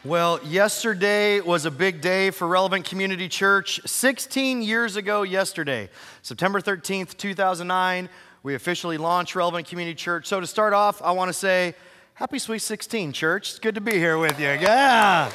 Well, yesterday was a big day for Relevant Community Church. 16 years ago yesterday, September 13th, 2009, we officially launched Relevant Community Church. So to start off, I want to say, happy Sweet 16, church. It's good to be here with you. Yeah.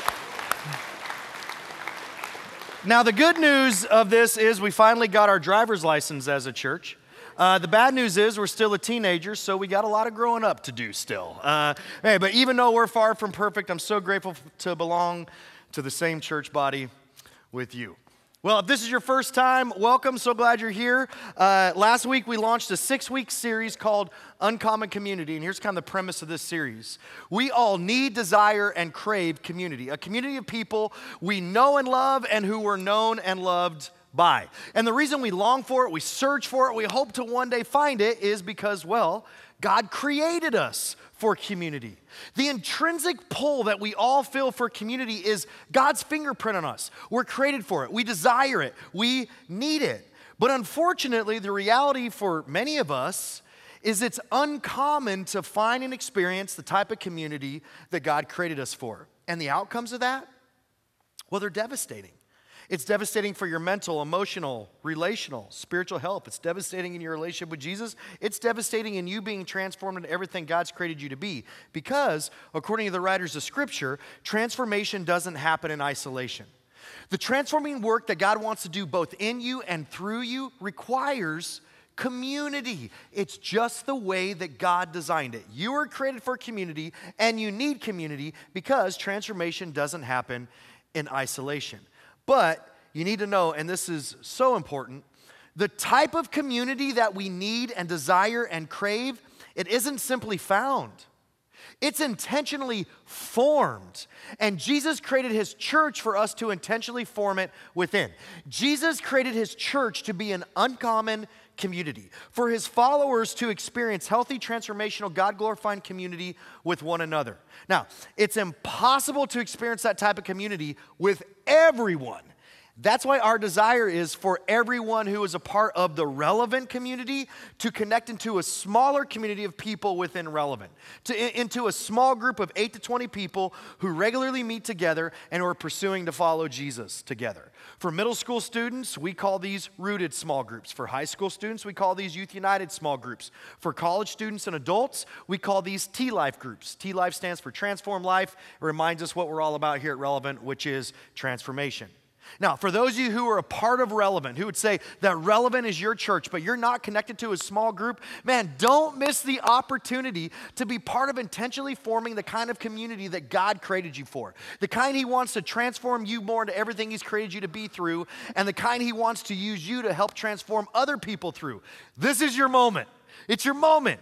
Now, the good news of this is we finally got our driver's license as a church. The bad news is we're still a teenager, so we got a lot of growing up to do still. But even though we're far from perfect, I'm so grateful to belong to the same church body with you. Well, if this is your first time, welcome. So glad you're here. Last week, we launched a 6-week series called Uncommon Community, and here's kind of the premise of this series. We all need, desire, and crave community, a community of people we know and love and who were known and loved by. And the reason we long for it, we search for it, we hope to one day find it is because, well, God created us for community. The intrinsic pull that we all feel for community is God's fingerprint on us. We're created for it. We desire it. We need it. But unfortunately, the reality for many of us is it's uncommon to find and experience the type of community that God created us for. And the outcomes of that? Well, they're devastating. It's devastating for your mental, emotional, relational, spiritual health. It's devastating in your relationship with Jesus. It's devastating in you being transformed into everything God's created you to be. Because, according to the writers of Scripture, transformation doesn't happen in isolation. The transforming work that God wants to do both in you and through you requires community. It's just the way that God designed it. You were created for community, and you need community because transformation doesn't happen in isolation. But you need to know, and this is so important, the type of community that we need and desire and crave, it isn't simply found. It's intentionally formed. And Jesus created his church for us to intentionally form it within. Jesus created his church to be an uncommon community, for his followers to experience healthy, transformational, God-glorifying community with one another. Now, it's impossible to experience that type of community with everyone. That's why our desire is for everyone who is a part of the Relevant community to connect into a smaller community of people within Relevant, into a small group of 8 to 20 people who regularly meet together and who are pursuing to follow Jesus together. For middle school students, we call these Rooted small groups. For high school students, we call these Youth United small groups. For college students and adults, we call these T-Life groups. T-Life stands for Transform Life. It reminds us what we're all about here at Relevant, which is transformation. Now, for those of you who are a part of Relevant, who would say that Relevant is your church, but you're not connected to a small group, man, don't miss the opportunity to be part of intentionally forming the kind of community that God created you for, the kind he wants to transform you more into everything he's created you to be through, and the kind he wants to use you to help transform other people through. This is your moment. It's your moment.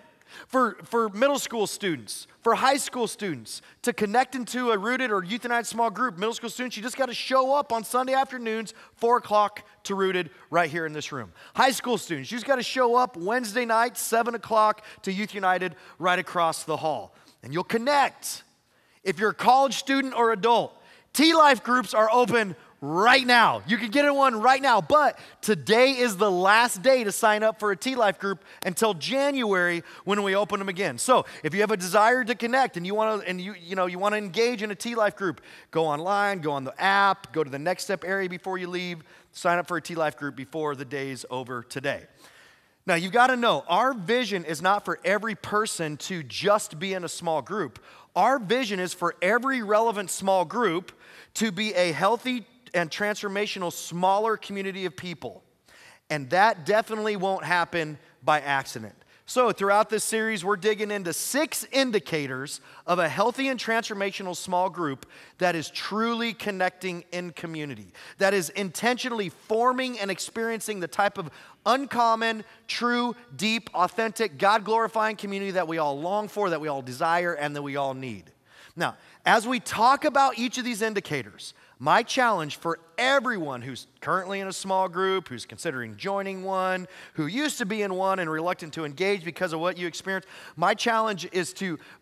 For middle school students, for high school students, to connect into a Rooted or Youth United small group, middle school students, you just got to show up on Sunday afternoons, 4 o'clock to Rooted right here in this room. High school students, you just got to show up Wednesday night, 7 o'clock to Youth United right across the hall. And you'll connect. If you're a college student or adult, T-Life groups are open right now. You can get in one right now, but today is the last day to sign up for a T-Life group until January when we open them again. So if you have a desire to connect and you want to engage in a T-Life group, go online, go on the app, go to the Next Step area before you leave, sign up for a T-Life group before the day's over today. Now, you've got to know, our vision is not for every person to just be in a small group. Our vision is for every Relevant small group to be a healthy and transformational smaller community of people. And that definitely won't happen by accident. So throughout this series, we're digging into 6 indicators of a healthy and transformational small group that is truly connecting in community, that is intentionally forming and experiencing the type of uncommon, true, deep, authentic, God-glorifying community that we all long for, that we all desire, and that we all need. Now, as we talk about each of these indicators, my challenge for everyone who's currently in a small group, who's considering joining one, who used to be in one and reluctant to engage because of what you experienced, my challenge as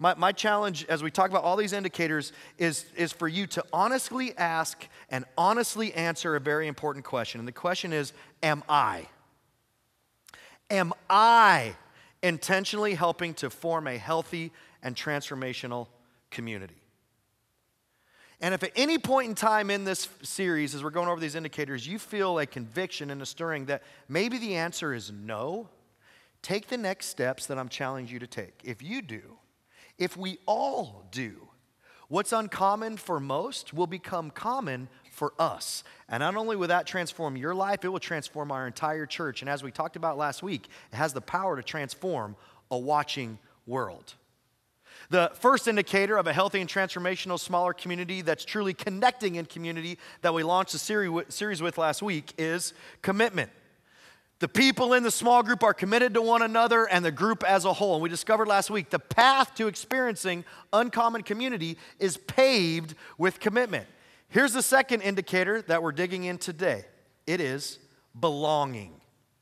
we talk about all these indicators is for you to honestly ask and honestly answer a very important question. And the question is, am I? Am I intentionally helping to form a healthy and transformational community? And if at any point in time in this series, as we're going over these indicators, you feel a conviction and a stirring that maybe the answer is no, take the next steps that I'm challenging you to take. If you do, if we all do, what's uncommon for most will become common for us. And not only will that transform your life, it will transform our entire church. And as we talked about last week, it has the power to transform a watching world. The first indicator of a healthy and transformational smaller community that's truly connecting in community that we launched a series with last week is commitment. The people in the small group are committed to one another and the group as a whole. And we discovered last week the path to experiencing uncommon community is paved with commitment. Here's the second indicator that we're digging in today. It is belonging.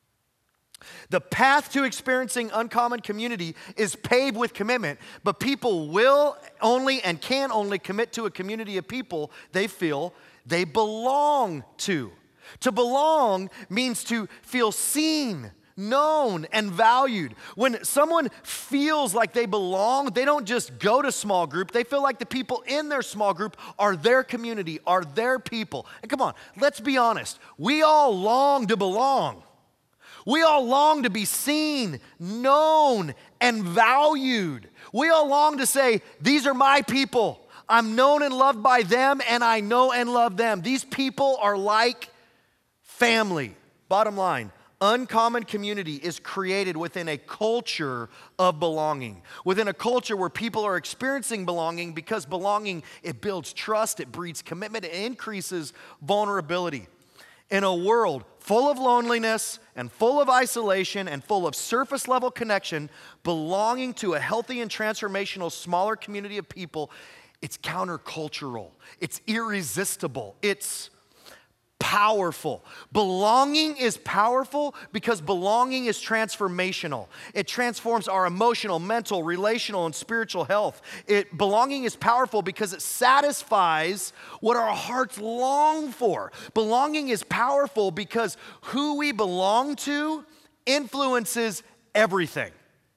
The path to experiencing uncommon community is paved with commitment, but people will only and can only commit to a community of people they feel they belong to. To belong means to feel seen, known, and valued. When someone feels like they belong, they don't just go to small group. They feel like the people in their small group are their community, are their people. And come on, let's be honest. We all long to belong. We all long to be seen, known, and valued. We all long to say, these are my people. I'm known and loved by them, and I know and love them. These people are like family. Bottom line, uncommon community is created within a culture of belonging. Within a culture where people are experiencing belonging, because belonging, it builds trust, it breeds commitment, it increases vulnerability. In a world full of loneliness and full of isolation and full of surface level connection, belonging to a healthy and transformational smaller community of people, it's countercultural, it's irresistible, it's powerful. Belonging is powerful because belonging is transformational. It transforms our emotional, mental, relational, and spiritual health. Belonging is powerful because it satisfies what our hearts long for. Belonging is powerful because who we belong to influences everything.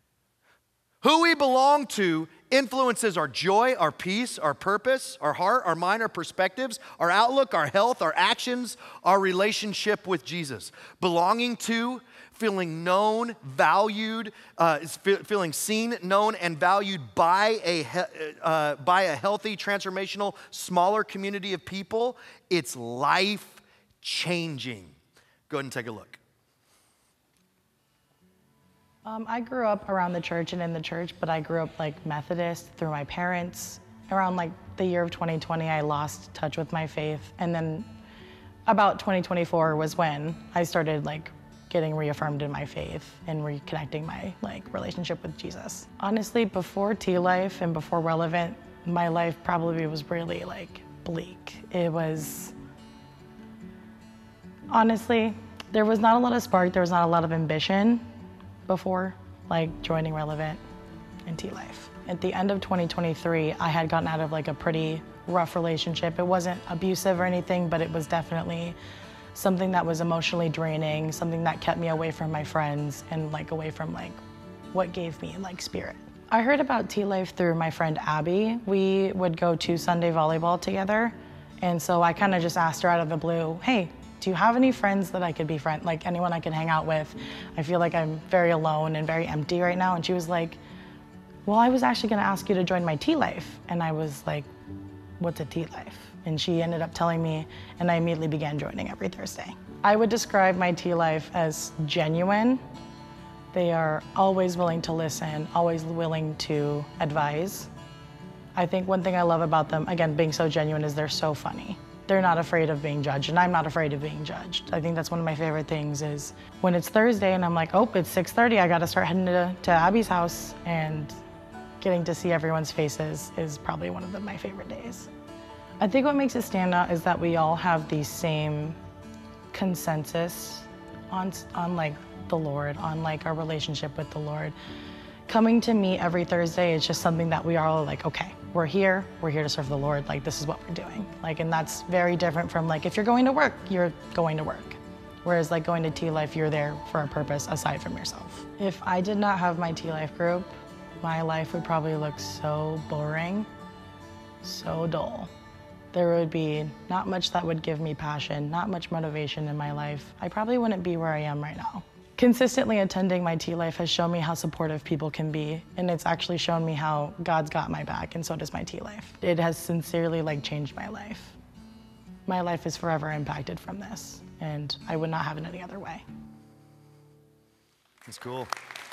Who we belong to influences our joy, our peace, our purpose, our heart, our mind, our perspectives, our outlook, our health, our actions, our relationship with Jesus. Belonging to, feeling known, valued, feeling seen, known, and valued by a healthy, transformational, smaller community of people, it's life-changing. Go ahead and take a look. I grew up around the church and in the church, but I grew up like Methodist through my parents. Around like the year of 2020, I lost touch with my faith. And then about 2024 was when I started like getting reaffirmed in my faith and reconnecting my like relationship with Jesus. Honestly, before T-Life and before Relevant, my life probably was really like bleak. It was, honestly, there was not a lot of spark, there was not a lot of ambition before like joining Relevant and T-Life. At the end of 2023, I had gotten out of like a pretty rough relationship. It wasn't abusive or anything, but it was definitely something that was emotionally draining, something that kept me away from my friends and like away from like what gave me like spirit. I heard about T-Life through my friend Abby. We would go to Sunday volleyball together. And so I kind of just asked her out of the blue, hey, do you have any friends that I could befriend, like anyone I can hang out with? I feel like I'm very alone and very empty right now. And she was like, well, I was actually gonna ask you to join my T-Life. And I was like, what's a T-Life? And she ended up telling me, and I immediately began joining every Thursday. I would describe my T-Life as genuine. They are always willing to listen, always willing to advise. I think one thing I love about them, again, being so genuine, is they're so funny. They're not afraid of being judged, and I'm not afraid of being judged. I think that's one of my favorite things is when it's Thursday and I'm like, oh, it's 6:30, I gotta start heading to Abby's house, and getting to see everyone's faces is probably one of my favorite days. I think what makes it stand out is that we all have the same consensus on like the Lord, on like our relationship with the Lord. Coming to meet every Thursday is just something that we are all like, okay, we're here to serve the Lord, like this is what we're doing. Like, and that's very different from like, if you're going to work, you're going to work. Whereas like going to T-Life, you're there for a purpose aside from yourself. If I did not have my T-Life group, my life would probably look so boring, so dull. there would be not much that would give me passion, not much motivation in my life. I probably wouldn't be where I am right now. Consistently attending my T-Life has shown me how supportive people can be, and it's actually shown me how God's got my back, and so does my T-Life. It has sincerely changed my life. My life is forever impacted from this, and I would not have it any other way. That's cool.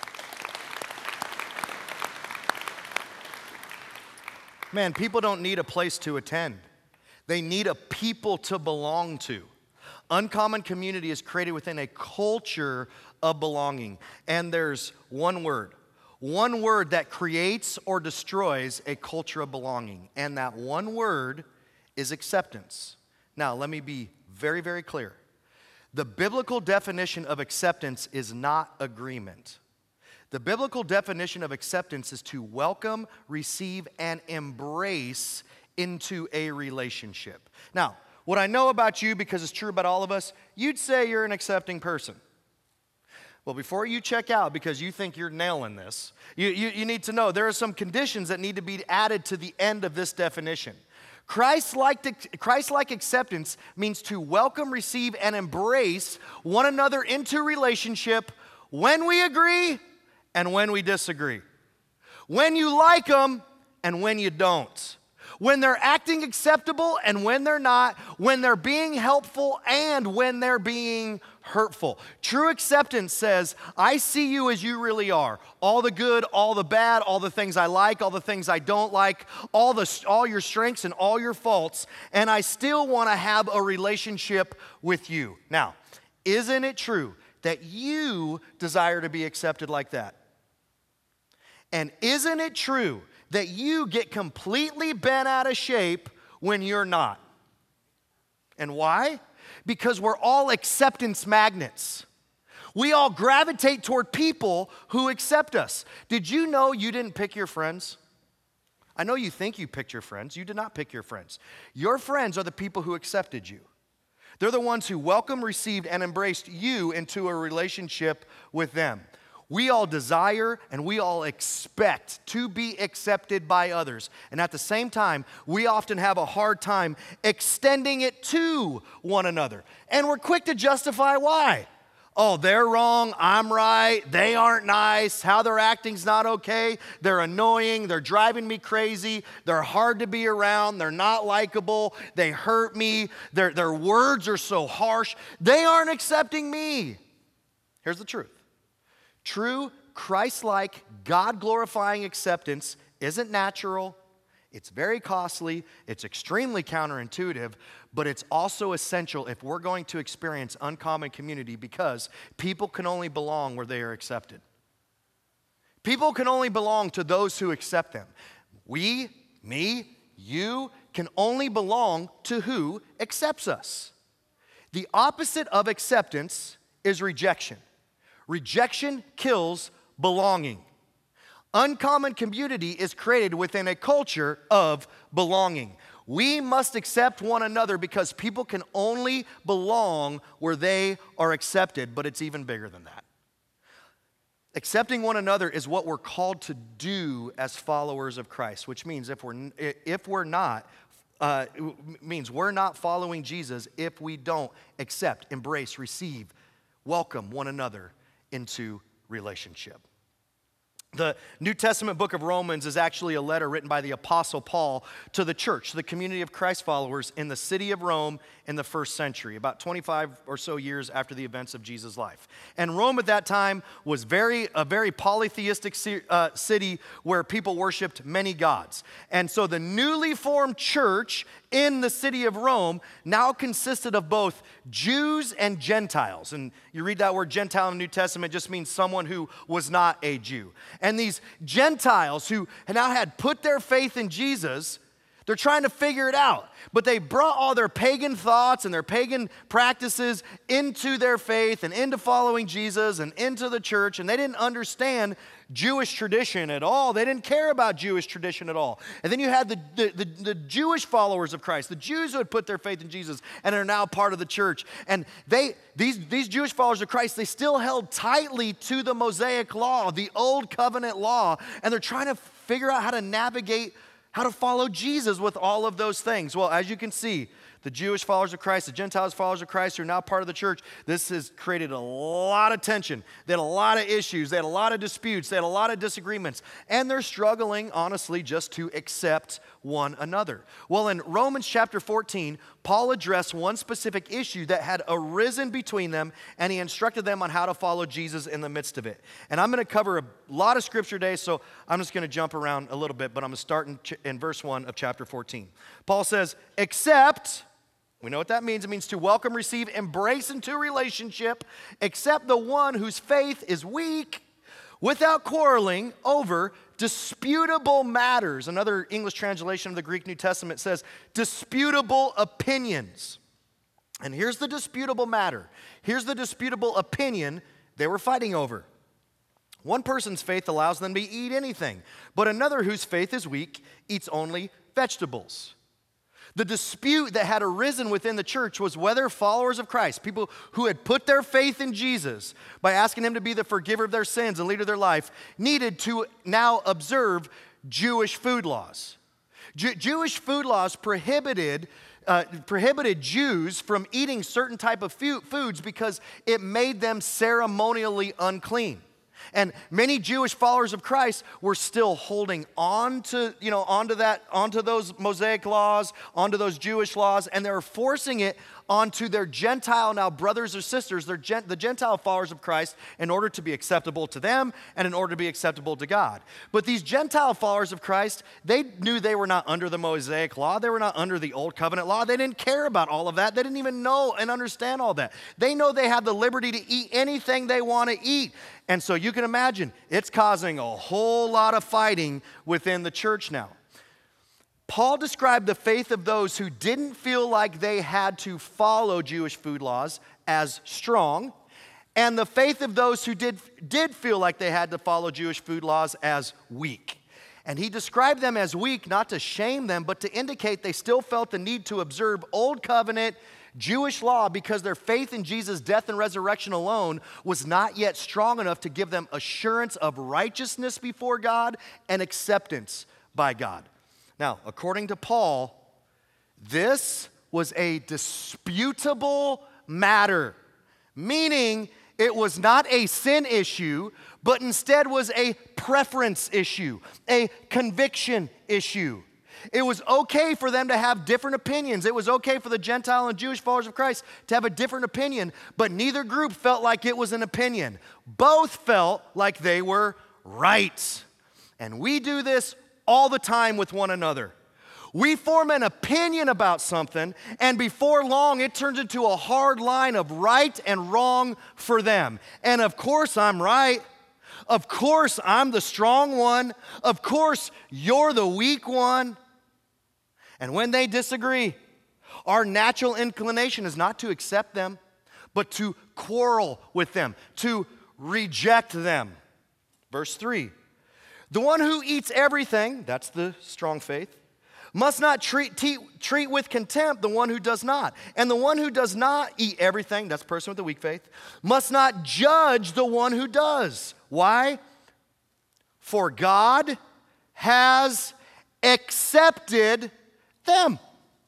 Man, people don't need a place to attend. They need a people to belong to. Uncommon Community is created within a culture of belonging. And there's one word that creates or destroys a culture of belonging. And that one word is acceptance. Now, let me be very, very clear. The biblical definition of acceptance is not agreement. The biblical definition of acceptance is to welcome, receive, and embrace into a relationship. Now, what I know about you, because it's true about all of us, you'd say you're an accepting person. Well, before you check out because you think you're nailing this, you need to know there are some conditions that need to be added to the end of this definition. Christ-like acceptance means to welcome, receive, and embrace one another into relationship when we agree and when we disagree. When you like them and when you don't. When they're acting acceptable and when they're not. When they're being helpful and when they're being hurtful. True acceptance says, I see you as you really are. All the good, all the bad, all the things I like, all the things I don't like, all your strengths and all your faults, and I still want to have a relationship with you. Now, isn't it true that you desire to be accepted like that? And isn't it true that you get completely bent out of shape when you're not? And why? Because we're all acceptance magnets. We all gravitate toward people who accept us. Did you know you didn't pick your friends? I know you think you picked your friends. You did not pick your friends. Your friends are the people who accepted you. They're the ones who welcomed, received, and embraced you into a relationship with them. We all desire and we all expect to be accepted by others. And at the same time, we often have a hard time extending it to one another. And we're quick to justify why. Oh, they're wrong, I'm right, they aren't nice, how they're acting's not okay, they're annoying, they're driving me crazy, they're hard to be around, they're not likable, they hurt me, their words are so harsh, they aren't accepting me. Here's the truth. True, Christ-like, God-glorifying acceptance isn't natural, it's very costly, it's extremely counterintuitive, but it's also essential if we're going to experience uncommon community because people can only belong where they are accepted. People can only belong to those who accept them. We, me, you can only belong to who accepts us. The opposite of acceptance is rejection. Rejection kills belonging. Uncommon community is created within a culture of belonging. We must accept one another because people can only belong where they are accepted, but it's even bigger than that. Accepting one another is what we're called to do as followers of Christ, which means we're not following Jesus if we don't accept, embrace, receive, welcome one another into relationship. The New Testament book of Romans is actually a letter written by the Apostle Paul to the church, the community of Christ followers in the city of Rome in the first century, about 25 or so years after the events of Jesus' life. And Rome at that time was a very polytheistic city where people worshiped many gods. And so the newly formed church in the city of Rome now consisted of both Jews and Gentiles. And you read that word Gentile in the New Testament, it just means someone who was not a Jew. And these Gentiles who now had put their faith in Jesus, they're trying to figure it out. But they brought all their pagan thoughts and their pagan practices into their faith and into following Jesus and into the church. And they didn't understand Jewish tradition at all. They didn't care about Jewish tradition at all. And then you had the Jewish followers of Christ, the Jews who had put their faith in Jesus and are now part of the church. And these Jewish followers of Christ, they still held tightly to the Mosaic law, the old covenant law. And they're trying to figure out how to navigate how to follow Jesus with all of those things. Well, as you can see, the Jewish followers of Christ, the Gentiles followers of Christ who are now part of the church, this has created a lot of tension. They had a lot of issues. They had a lot of disputes. They had a lot of disagreements. And they're struggling, honestly, just to accept one another. Well, in Romans chapter 14, Paul addressed one specific issue that had arisen between them, and he instructed them on how to follow Jesus in the midst of it. And I'm going to cover a lot of scripture today, so I'm just going to jump around a little bit, but I'm going to start in verse 1 of chapter 14. Paul says, except... we know what that means. It means to welcome, receive, embrace into a relationship, except the one whose faith is weak, without quarreling over disputable matters. Another English translation of the Greek New Testament says disputable opinions. And here's the disputable matter. Here's the disputable opinion they were fighting over. One person's faith allows them to eat anything, but another whose faith is weak eats only vegetables. The dispute that had arisen within the church was whether followers of Christ, people who had put their faith in Jesus by asking him to be the forgiver of their sins and leader of their life, needed to now observe Jewish food laws. Jewish food laws prohibited Jews from eating certain type of foods because it made them ceremonially unclean. And many Jewish followers of Christ were still holding on to, onto those Mosaic laws, onto those Jewish laws, and they were forcing it onto their Gentile now brothers or sisters, the Gentile followers of Christ, in order to be acceptable to them and in order to be acceptable to God. But these Gentile followers of Christ, they knew they were not under the Mosaic law. They were not under the Old Covenant law. They didn't care about all of that. They didn't even know and understand all that. They know they have the liberty to eat anything they want to eat. And so you can imagine, it's causing a whole lot of fighting within the church now. Paul described the faith of those who didn't feel like they had to follow Jewish food laws as strong, and the faith of those who did feel like they had to follow Jewish food laws as weak. And he described them as weak not to shame them, but to indicate they still felt the need to observe Old Covenant Jewish law because their faith in Jesus' death and resurrection alone was not yet strong enough to give them assurance of righteousness before God and acceptance by God. Now, according to Paul, this was a disputable matter, meaning it was not a sin issue, but instead was a preference issue, a conviction issue. It was okay for them to have different opinions. It was okay for the Gentile and Jewish followers of Christ to have a different opinion, but neither group felt like it was an opinion. Both felt like they were right. And we do this all the time with one another. We form an opinion about something, and before long, it turns into a hard line of right and wrong for them. And of course, I'm right. Of course, I'm the strong one. Of course, you're the weak one. And when they disagree, our natural inclination is not to accept them, but to quarrel with them, to reject them. Verse 3. The one who eats everything, that's the strong faith, must not treat with contempt the one who does not. And the one who does not eat everything, that's the person with the weak faith, must not judge the one who does. Why? For God has accepted them.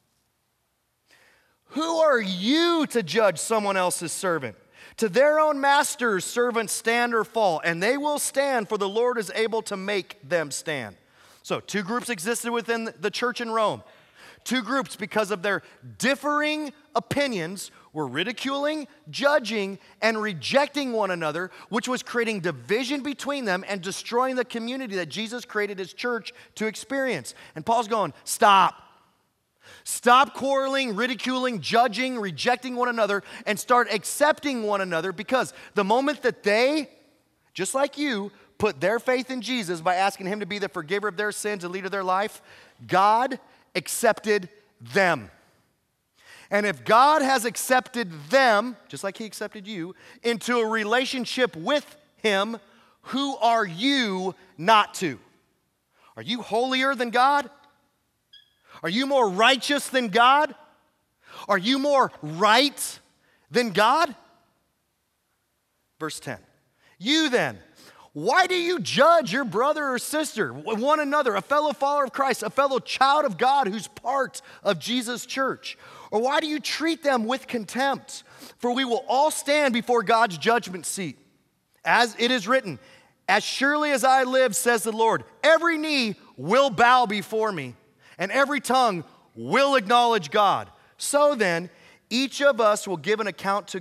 Who are you to judge someone else's servant? To their own masters, servants stand or fall, and they will stand, for the Lord is able to make them stand. So, two groups existed within the church in Rome. Two groups, because of their differing opinions, were ridiculing, judging, and rejecting one another, which was creating division between them and destroying the community that Jesus created his church to experience. And Paul's going, stop. Stop quarreling, ridiculing, judging, rejecting one another, and start accepting one another, because the moment that they, just like you, put their faith in Jesus by asking him to be the forgiver of their sins and leader of their life, God accepted them. And if God has accepted them, just like he accepted you, into a relationship with him, who are you not to? Are you holier than God? Are you more righteous than God? Are you more right than God? Verse 10. You then, Why do you judge your brother or sister, one another, a fellow follower of Christ, a fellow child of God who's part of Jesus' church? Or why do you treat them with contempt? For we will all stand before God's judgment seat. As it is written, as surely as I live, says the Lord, every knee will bow before me, and every tongue will acknowledge God. So then, each of us will give an account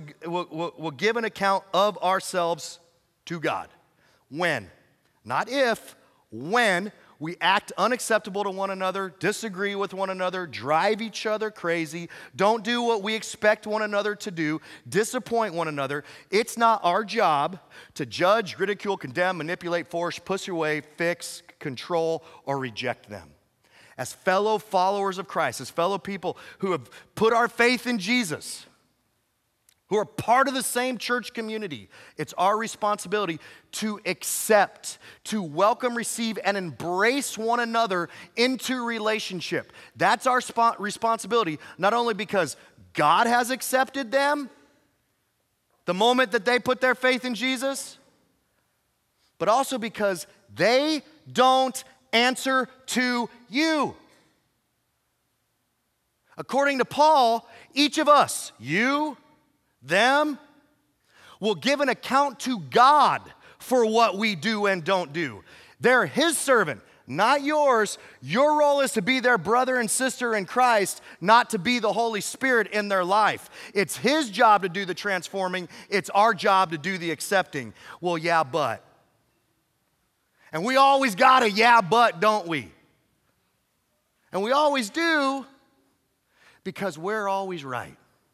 of ourselves to God. When, not if, when we act unacceptable to one another, disagree with one another, drive each other crazy, don't do what we expect one another to do, disappoint one another, it's not our job to judge, ridicule, condemn, manipulate, force, push away, fix, control, or reject them. As fellow followers of Christ, as fellow people who have put our faith in Jesus, who are part of the same church community, it's our responsibility to accept, to welcome, receive, and embrace one another into relationship. That's our responsibility, not only because God has accepted them the moment that they put their faith in Jesus, but also because they don't answer to you. According to Paul, each of us, you, them, will give an account to God for what we do and don't do. They're His servant, not yours. Your role is to be their brother and sister in Christ, not to be the Holy Spirit in their life. It's His job to do the transforming. It's our job to do the accepting. Well, yeah, but. And we always got a yeah, but, don't we? And we always do because we're always right.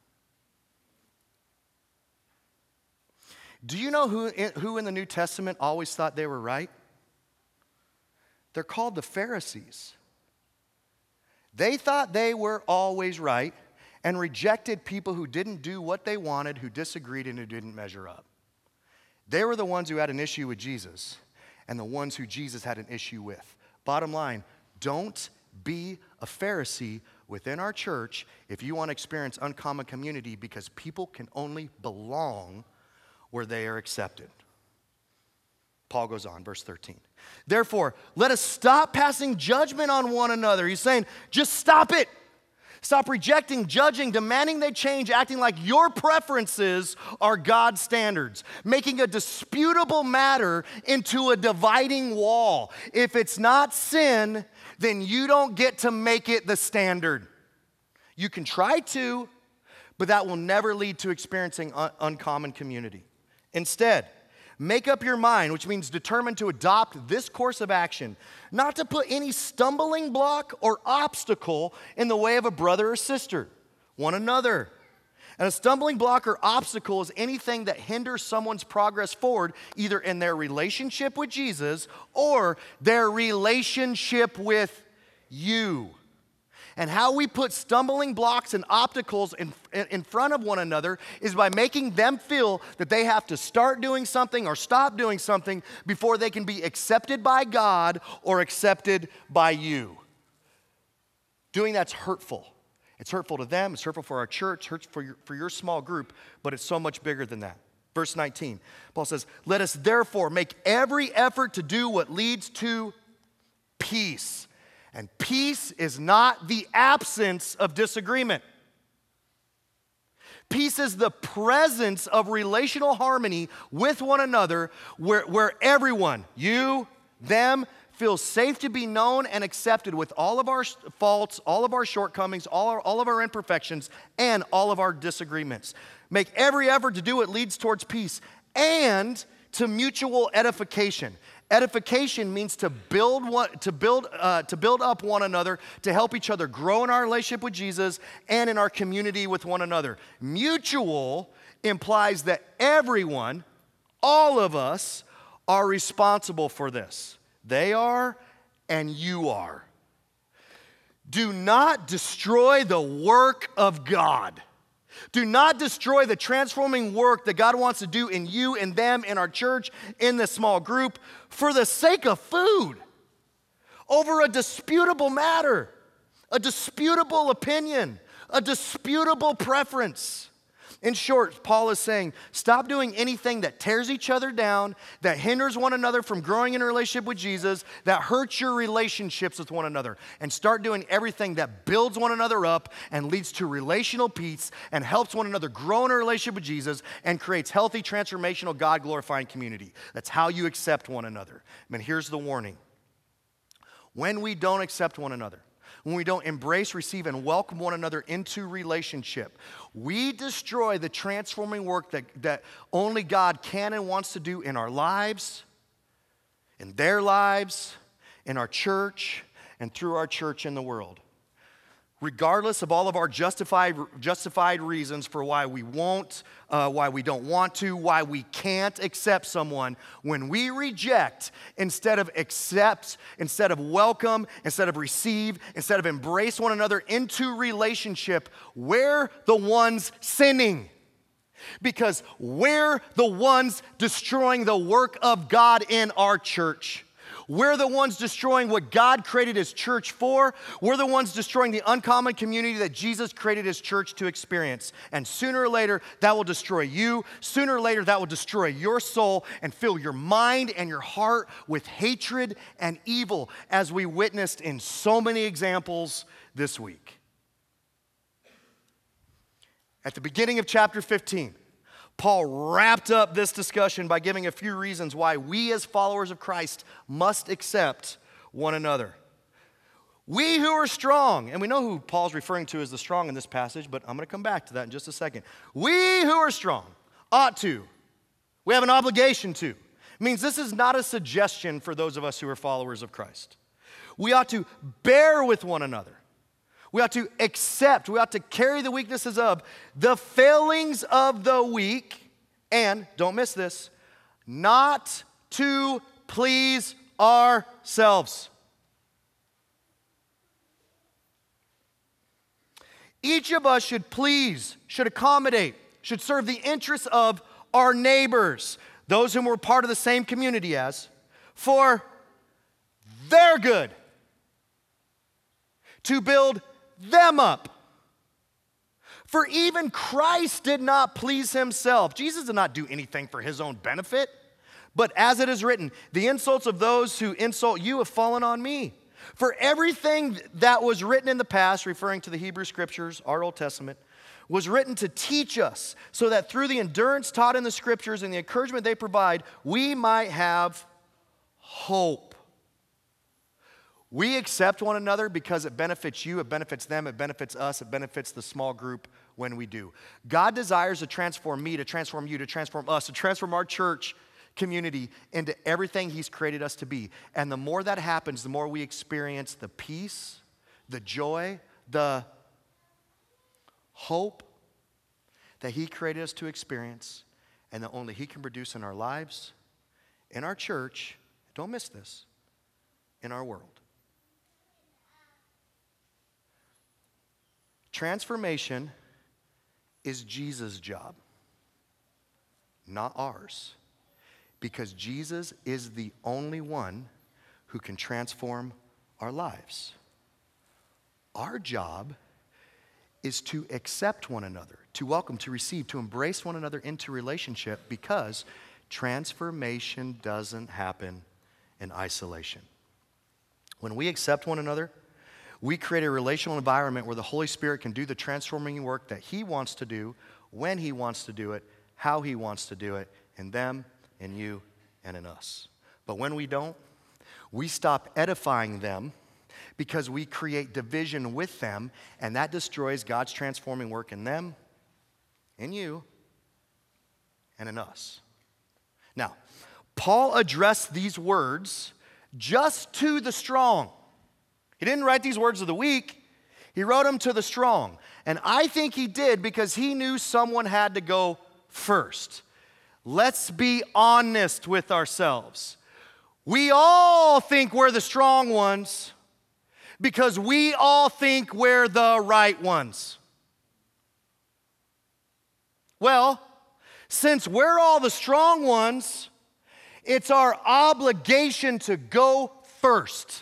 Do you know who in the New Testament always thought they were right? They're called the Pharisees. They thought they were always right and rejected people who didn't do what they wanted, who disagreed, and who didn't measure up. They were the ones who had an issue with Jesus and the ones who Jesus had an issue with. Bottom line, don't be a Pharisee within our church if you want to experience uncommon community, because people can only belong where they are accepted. Paul goes on, verse 13. Therefore, let us stop passing judgment on one another. He's saying, just stop it. Stop rejecting, judging, demanding they change, acting like your preferences are God's standards, making a disputable matter into a dividing wall. If it's not sin, then you don't get to make it the standard. You can try to, but that will never lead to experiencing uncommon community. Instead, make up your mind, which means determine to adopt this course of action, not to put any stumbling block or obstacle in the way of a brother or sister, one another. And a stumbling block or obstacle is anything that hinders someone's progress forward, either in their relationship with Jesus or their relationship with you. And how we put stumbling blocks and obstacles in front of one another is by making them feel that they have to start doing something or stop doing something before they can be accepted by God or accepted by you. Doing that's hurtful. It's hurtful to them, it's hurtful for our church, hurtful for your small group, but it's so much bigger than that. Verse 19, Paul says, let us therefore make every effort to do what leads to peace. And peace is not the absence of disagreement. Peace is the presence of relational harmony with one another where everyone, you, them, feels safe to be known and accepted with all of our faults, all of our shortcomings, all of our imperfections, and all of our disagreements. Make every effort to do what leads towards peace and to mutual edification. Edification means to build up one another, to help each other grow in our relationship with Jesus and in our community with one another. Mutual implies that everyone, all of us, are responsible for this. They are, and you are. Do not destroy the work of God. Do not destroy the transforming work that God wants to do in you, in them, in our church, in this small group, for the sake of food, over a disputable matter, a disputable opinion, a disputable preference. In short, Paul is saying, stop doing anything that tears each other down, that hinders one another from growing in a relationship with Jesus, that hurts your relationships with one another, and start doing everything that builds one another up and leads to relational peace and helps one another grow in a relationship with Jesus and creates healthy, transformational, God-glorifying community. That's how you accept one another. Here's the warning. When we don't accept one another, when we don't embrace, receive, and welcome one another into relationship, we destroy the transforming work that only God can and wants to do in our lives, in their lives, in our church, and through our church in the world. Regardless of all of our justified reasons for why we won't, why we don't want to, why we can't accept someone, when we reject instead of accept, instead of welcome, instead of receive, instead of embrace one another into relationship, we're the ones sinning. Because we're the ones destroying the work of God in our church. We're the ones destroying what God created His church for. We're the ones destroying the uncommon community that Jesus created His church to experience. And sooner or later, that will destroy you. Sooner or later, that will destroy your soul and fill your mind and your heart with hatred and evil, as we witnessed in so many examples this week. At the beginning of chapter 15, Paul wrapped up this discussion by giving a few reasons why we as followers of Christ must accept one another. We who are strong, and we know who Paul's referring to as the strong in this passage, but I'm going to come back to that in just a second. We who are strong ought to. We have an obligation to. It means this is not a suggestion for those of us who are followers of Christ. We ought to bear with one another. We ought to accept, we ought to carry the weaknesses of the failings of the weak, and, don't miss this, not to please ourselves. Each of us should please, should accommodate, should serve the interests of our neighbors, those whom we're part of the same community as, for their good, to build them up. For even Christ did not please himself. Jesus did not do anything for his own benefit. But as it is written, the insults of those who insult you have fallen on me. For everything that was written in the past, referring to the Hebrew Scriptures, our Old Testament, was written to teach us, so that through the endurance taught in the Scriptures and the encouragement they provide, we might have hope. We accept one another because it benefits you, it benefits them, it benefits us, it benefits the small group when we do. God desires to transform me, to transform you, to transform us, to transform our church community into everything He's created us to be. And the more that happens, the more we experience the peace, the joy, the hope that He created us to experience, and that only He can produce in our lives, in our church, don't miss this, in our world. Transformation is Jesus' job, not ours, because Jesus is the only one who can transform our lives. Our job is to accept one another, to welcome, to receive, to embrace one another into relationship, because transformation doesn't happen in isolation. When we accept one another, we create a relational environment where the Holy Spirit can do the transforming work that He wants to do, when He wants to do it, how He wants to do it, in them, in you, and in us. But when we don't, we stop edifying them because we create division with them, and that destroys God's transforming work in them, in you, and in us. Now, Paul addressed these words just to the strong. He didn't write these words of the weak. He wrote them to the strong. And I think he did because he knew someone had to go first. Let's be honest with ourselves. We all think we're the strong ones because we all think we're the right ones. Well, since we're all the strong ones, it's our obligation to go first.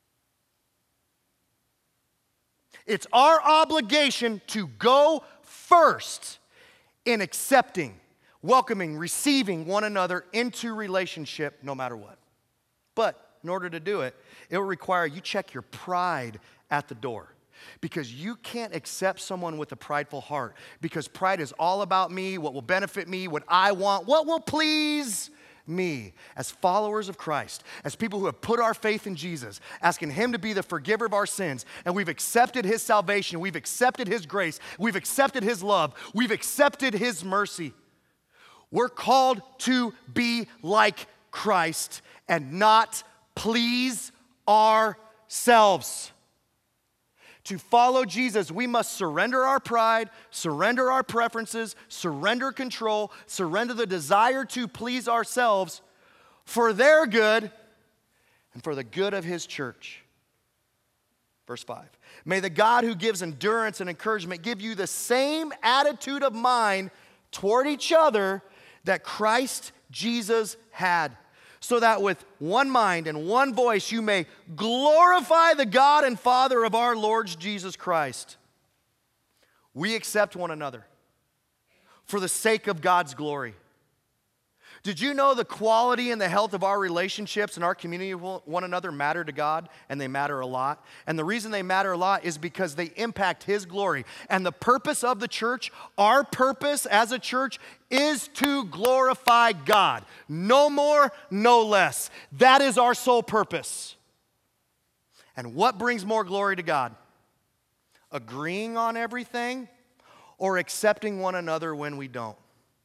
It's our obligation to go first in accepting, welcoming, receiving one another into relationship no matter what. But in order to do it, it will require you check your pride at the door. Because you can't accept someone with a prideful heart. Because pride is all about me, what will benefit me, what I want, what will please me. As followers of Christ, as people who have put our faith in Jesus, asking Him to be the forgiver of our sins, and we've accepted His salvation, we've accepted His grace, we've accepted His love, we've accepted His mercy. We're called to be like Christ and not please ourselves. To follow Jesus, we must surrender our pride, surrender our preferences, surrender control, surrender the desire to please ourselves for their good and for the good of His church. Verse 5. May the God who gives endurance and encouragement give you the same attitude of mind toward each other that Christ Jesus had, so that with one mind and one voice you may glorify the God and Father of our Lord Jesus Christ. We accept one another for the sake of God's glory. Did you know the quality and the health of our relationships and our community with one another matter to God, and they matter a lot? And the reason they matter a lot is because they impact His glory. And the purpose of the church, our purpose as a church, is to glorify God. No more, no less. That is our sole purpose. And what brings more glory to God? Agreeing on everything or accepting one another when we don't?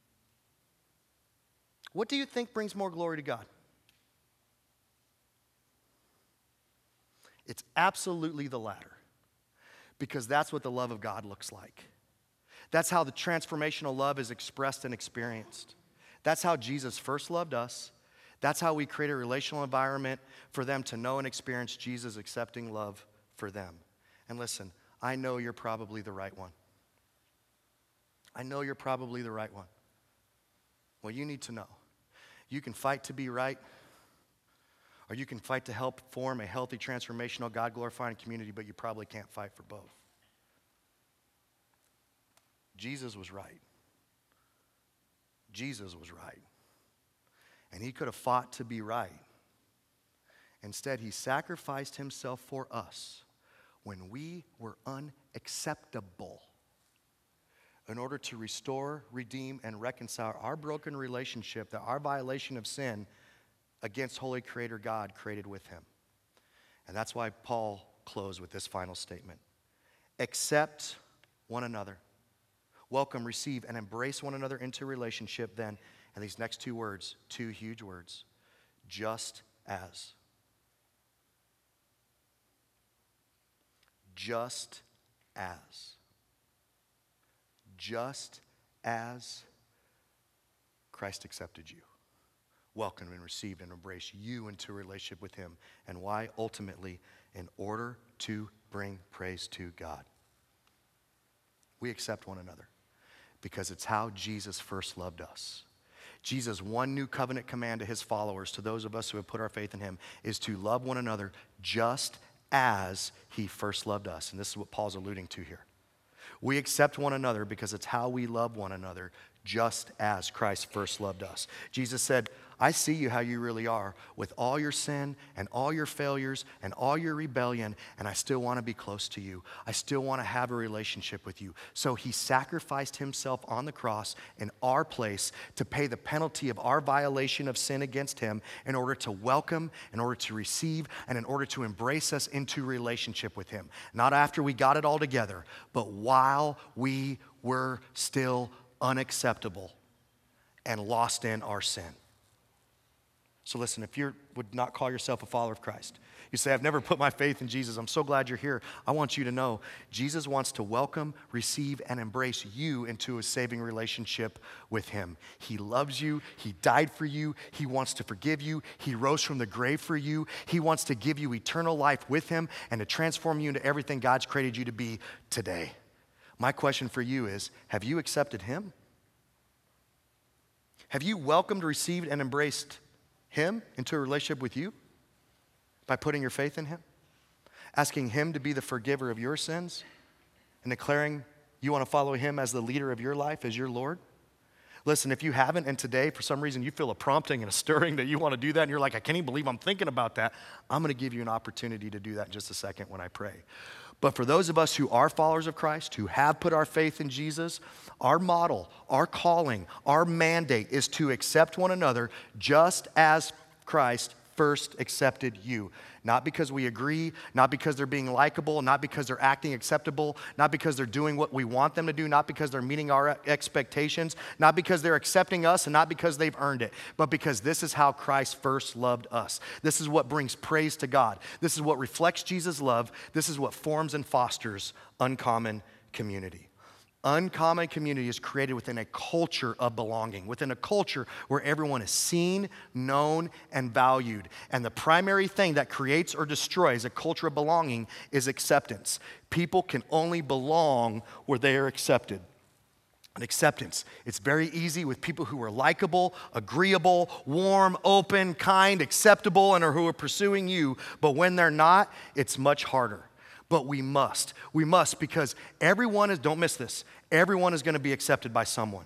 What do you think brings more glory to God? It's absolutely the latter, because that's what the love of God looks like. That's how the transformational love is expressed and experienced. That's how Jesus first loved us. That's how we create a relational environment for them to know and experience Jesus' accepting love for them. And listen, I know you're probably the right one. I know you're probably the right one. Well, you need to know. You can fight to be right, or you can fight to help form a healthy, transformational, God-glorifying community, but you probably can't fight for both. Jesus was right. Jesus was right. And He could have fought to be right. Instead, He sacrificed Himself for us when we were unacceptable, in order to restore, redeem, and reconcile our broken relationship, that our violation of sin against holy Creator God created with Him. And that's why Paul closed with this final statement. Accept one another. Welcome, receive, and embrace one another into relationship then. And these next two words, two huge words, just as. Just as. Just as Christ accepted you, welcomed and received and embraced you into a relationship with Him. And why? Ultimately, in order to bring praise to God. We accept one another because it's how Jesus first loved us. Jesus' one new covenant command to His followers, to those of us who have put our faith in Him, is to love one another just as He first loved us. And this is what Paul's alluding to here. We accept one another because it's how we love one another, just as Christ first loved us. Jesus said, I see you how you really are, with all your sin and all your failures and all your rebellion, and I still want to be close to you. I still want to have a relationship with you. So He sacrificed Himself on the cross in our place to pay the penalty of our violation of sin against Him, in order to welcome, in order to receive, and in order to embrace us into relationship with Him. Not after we got it all together, but while we were still unacceptable and lost in our sin. So listen, if you would not call yourself a follower of Christ, you say, I've never put my faith in Jesus. I'm so glad you're here. I want you to know Jesus wants to welcome, receive, and embrace you into a saving relationship with Him. He loves you. He died for you. He wants to forgive you. He rose from the grave for you. He wants to give you eternal life with Him and to transform you into everything God's created you to be today. My question for you is, have you accepted Him? Have you welcomed, received, and embraced Him into a relationship with you by putting your faith in Him? Asking Him to be the forgiver of your sins and declaring You want to follow him as the leader of your life, as your Lord? Listen, if you haven't, and today for some reason you feel a prompting and a stirring that you want to do that, and you're like, I can't even believe I'm thinking about that, I'm going to give you an opportunity to do that in just a second when I pray. But for those of us who are followers of Christ, who have put our faith in Jesus, our model, our calling, our mandate is to accept one another just as Christ first accepted you. Not because we agree, not because they're being likable, not because they're acting acceptable, not because they're doing what we want them to do, not because they're meeting our expectations, not because they're accepting us, and not because they've earned it, but because this is how Christ first loved us. This is what brings praise to God. This is what reflects Jesus' love. This is what forms and fosters uncommon community. Uncommon community is created within a culture of belonging, within a culture where everyone is seen, known, and valued. And the primary thing that creates or destroys a culture of belonging is acceptance. People can only belong where they are accepted. And acceptance, it's very easy with people who are likable, agreeable, warm, open, kind, acceptable, and who are pursuing you. But when they're not, it's much harder. But we must, because everyone is, don't miss this, everyone is going to be accepted by someone.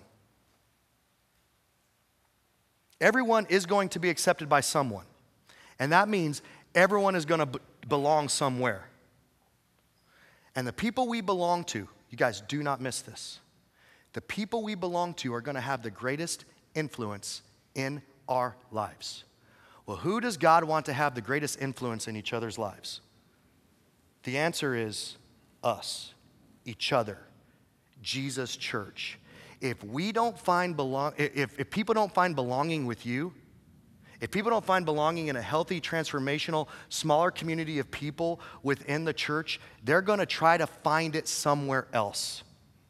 Everyone is going to be accepted by someone. And that means everyone is going to belong somewhere. And the people we belong to, you guys do not miss this. The people we belong to are going to have the greatest influence in our lives. Well, who does God want to have the greatest influence in each other's lives? The answer is us, each other, Jesus Church. If people don't find belonging with you, if people don't find belonging in a healthy, transformational, smaller community of people within the church, they're going to try to find it somewhere else.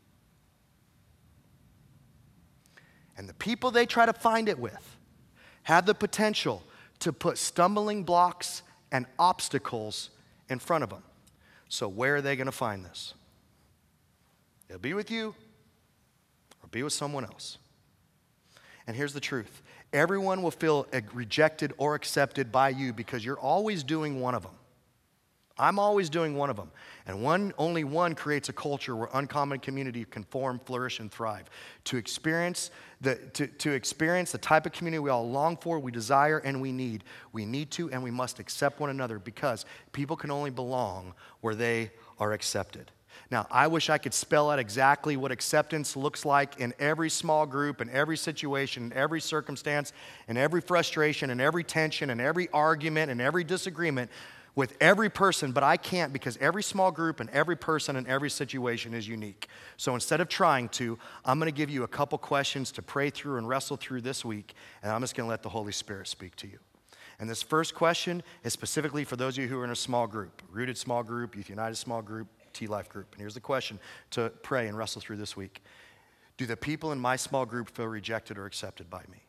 And the people they try to find it with have the potential to put stumbling blocks and obstacles in front of them. So where are they going to find this? It'll be with you or be with someone else. And here's the truth. Everyone will feel rejected or accepted by you because you're always doing one of them. I'm always doing one of them. And only one creates a culture where uncommon community can form, flourish, and thrive. To experience the type of community we all long for, we desire, and we need to and we must accept one another because people can only belong where they are accepted. Now, I wish I could spell out exactly what acceptance looks like in every small group, in every situation, in every circumstance, in every frustration, in every tension, in every argument, in every disagreement, with every person, but I can't because every small group and every person and every situation is unique. So instead of trying to, I'm going to give you a couple questions to pray through and wrestle through this week, and I'm just going to let the Holy Spirit speak to you. And this first question is specifically for those of you who are in a small group, Rooted small group, Youth United small group, T-Life group. And here's the question to pray and wrestle through this week. Do the people in my small group feel rejected or accepted by me?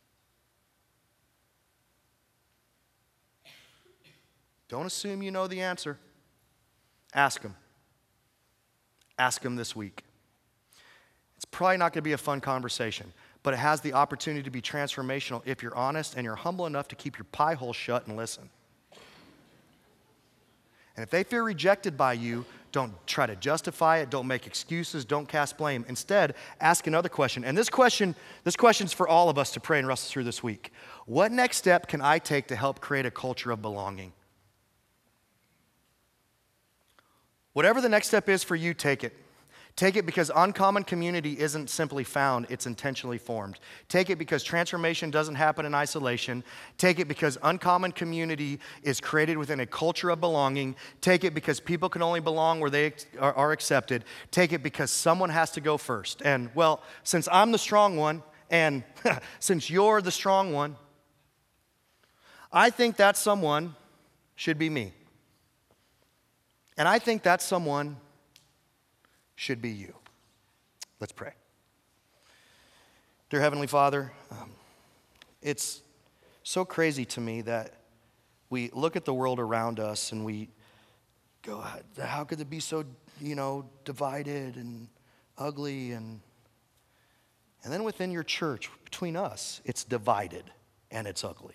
Don't assume you know the answer. Ask them. Ask them this week. It's probably not going to be a fun conversation, but it has the opportunity to be transformational if you're honest and you're humble enough to keep your pie hole shut and listen. And if they feel rejected by you, don't try to justify it. Don't make excuses. Don't cast blame. Instead, ask another question. And this question's for all of us to pray and wrestle through this week. What next step can I take to help create a culture of belonging? Whatever the next step is for you, take it. Take it because uncommon community isn't simply found, it's intentionally formed. Take it because transformation doesn't happen in isolation. Take it because uncommon community is created within a culture of belonging. Take it because people can only belong where they are accepted. Take it because someone has to go first. And, well, since I'm the strong one, and since you're the strong one, I think that someone should be me. And I think that someone should be you. Let's pray. Dear Heavenly Father, it's so crazy to me that we look at the world around us and we go, how could it be so, divided and ugly? And then within your church, between us, it's divided and it's ugly.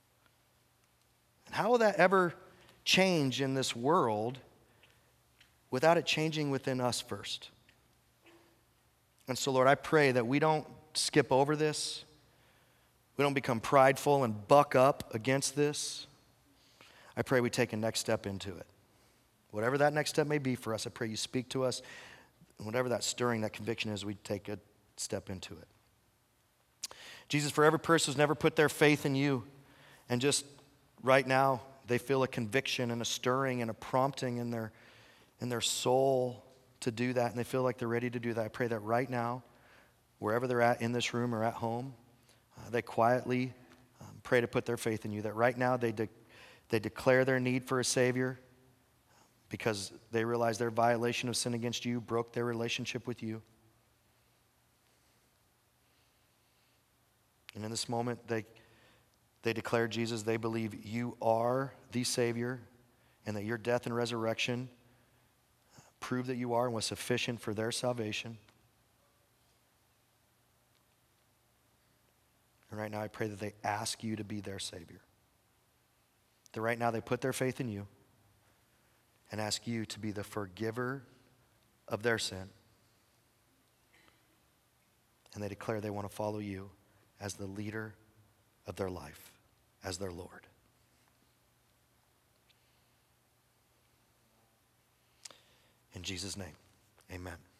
And how will that ever change in this world without it changing within us first. And so, Lord, I pray that we don't skip over this. We don't become prideful and buck up against this. I pray we take a next step into it. Whatever that next step may be for us, I pray you speak to us. And whatever that stirring, that conviction is, we take a step into it. Jesus, for every person who's never put their faith in you, and just right now they feel a conviction and a stirring and a prompting in their soul to do that, and they feel like they're ready to do that, I pray that right now, wherever they're at in this room or at home, they quietly pray to put their faith in you, that right now they declare their need for a Savior because they realize their violation of sin against you broke their relationship with you. And in this moment, they declare, Jesus, they believe you are the Savior and that your death and resurrection prove that you are and was sufficient for their salvation. And right now I pray that they ask you to be their Savior. That right now they put their faith in you and ask you to be the forgiver of their sin. And they declare they want to follow you as the leader of their life, as their Lord. In Jesus' name, amen.